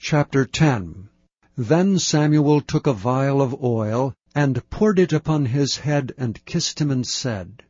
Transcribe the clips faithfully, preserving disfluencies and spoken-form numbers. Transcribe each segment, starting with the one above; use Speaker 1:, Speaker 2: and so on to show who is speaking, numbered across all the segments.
Speaker 1: Chapter ten. Then Samuel took a vial of oil, and poured it upon his head, and kissed him, and said,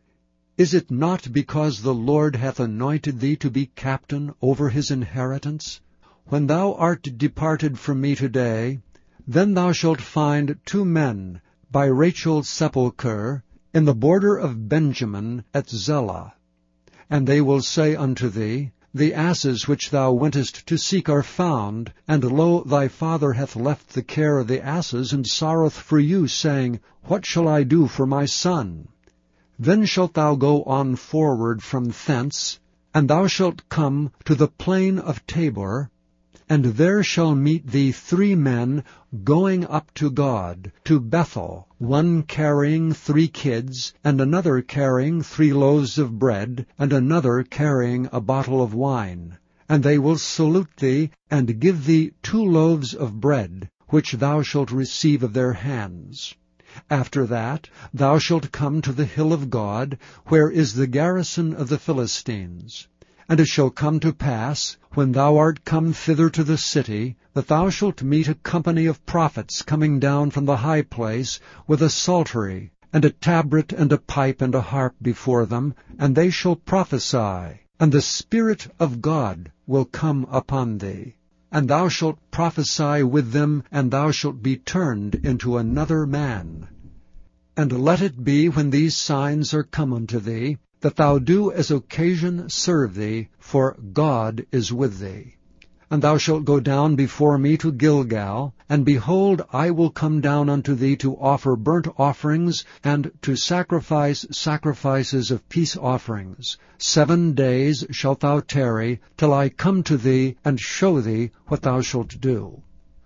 Speaker 1: Is it not because the Lord hath anointed thee to be captain over his inheritance? When thou art departed from me today, then thou shalt find two men by Rachel's sepulchre in the border of Benjamin at Zelah. And they will say unto thee, The asses which thou wentest to seek are found, and lo, thy father hath left the care of the asses, and sorroweth for you, saying, What shall I do for my son? Then shalt thou go on forward from thence, and thou shalt come to the plain of Tabor, and there shall meet thee three men going up to God, to Bethel, one carrying three kids, and another carrying three loaves of bread, and another carrying a bottle of wine. And they will salute thee, and give thee two loaves of bread, which thou shalt receive of their hands. After that thou shalt come to the hill of God, where is the garrison of the Philistines. And it shall come to pass, when thou art come thither to the city, that thou shalt meet a company of prophets coming down from the high place, with a psaltery, and a tabret, and a pipe, and a harp before them, and they shall prophesy, and the Spirit of God will come upon thee. And thou shalt prophesy with them, and thou shalt be turned into another man. And let it be, when these signs are come unto thee, that thou do as occasion serve thee, for God is with thee. And thou shalt go down before me to Gilgal, and behold, I will come down unto thee to offer burnt offerings, and to sacrifice sacrifices of peace offerings. Seven days shalt thou tarry, till I come to thee, and show thee what thou shalt do.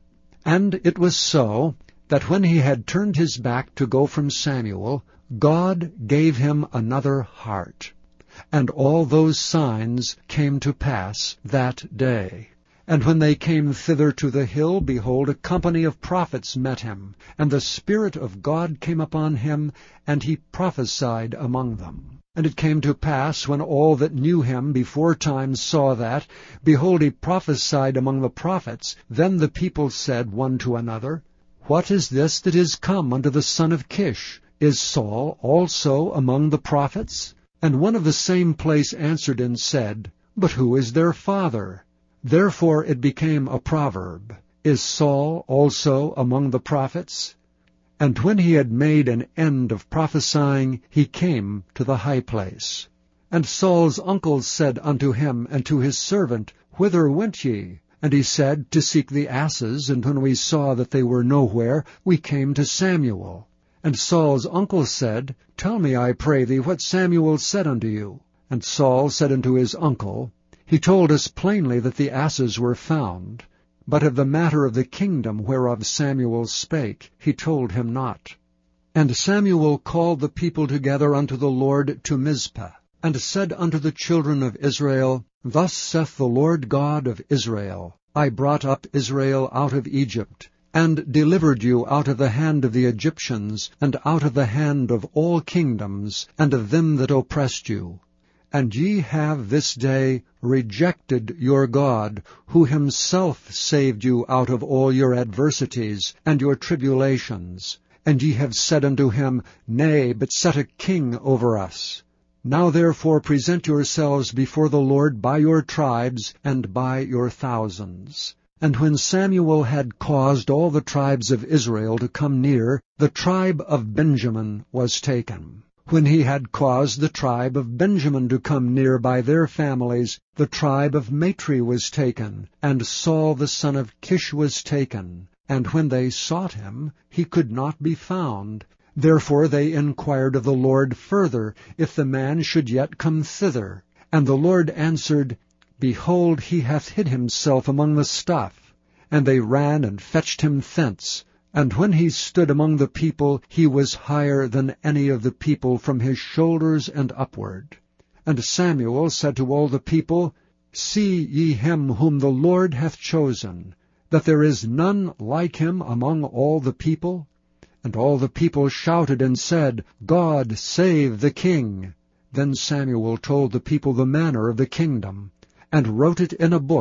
Speaker 1: And it was so, that when he had turned his back to go from Samuel, God gave him another heart. And all those signs came to pass that day. And when they came thither to the hill, behold, a company of prophets met him. And the Spirit of God came upon him, and he prophesied among them. And it came to pass, when all that knew him before time saw that, behold, he prophesied among the prophets, then the people said one to another, What is this that is come unto the son of Kish? Is Saul also among the prophets? And one of the same place answered and said, But who is their father? Therefore it became a proverb, Is Saul also among the prophets? And when he had made an end of prophesying, he came to the high place. And Saul's uncles said unto him and to his servant, Whither went ye? And he said, To seek the asses, and when we saw that they were nowhere, we came to Samuel. And Saul's uncle said, Tell me, I pray thee, what Samuel said unto you. And Saul said unto his uncle, He told us plainly that the asses were found, but of the matter of the kingdom whereof Samuel spake, he told him not. And Samuel called the people together unto the Lord to Mizpah, and said unto the children of Israel, Thus saith the Lord God of Israel, I brought up Israel out of Egypt, and delivered you out of the hand of the Egyptians, and out of the hand of all kingdoms, and of them that oppressed you. And ye have this day rejected your God, who himself saved you out of all your adversities and your tribulations. And ye have said unto him, Nay, but set a king over us. Now therefore present yourselves before the Lord by your tribes and by your thousands. And when Samuel had caused all the tribes of Israel to come near, the tribe of Benjamin was taken. When he had caused the tribe of Benjamin to come near by their families, the tribe of Matri was taken, and Saul the son of Kish was taken. And when they sought him, he could not be found. Therefore they inquired of the Lord further, if the man should yet come thither. And the Lord answered, Behold, he hath hid himself among the stuff. And they ran and fetched him thence. And when he stood among the people, he was higher than any of the people from his shoulders and upward. And Samuel said to all the people, See ye him whom the Lord hath chosen, that there is none like him among all the people? And all the people shouted and said, God save the king. Then Samuel told the people the manner of the kingdom, and wrote it in a book,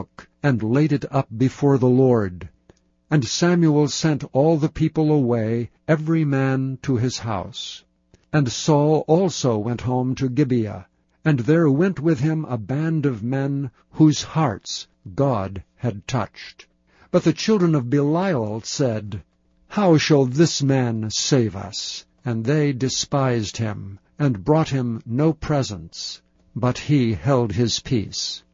Speaker 1: and laid it up before the Lord. And Samuel sent all the people away, every man to his house. And Saul also went home to Gibeah, and there went with him a band of men whose hearts God had touched. But the children of Belial said, How shall this man save us? And they despised him, and brought him no presents, but he held his peace.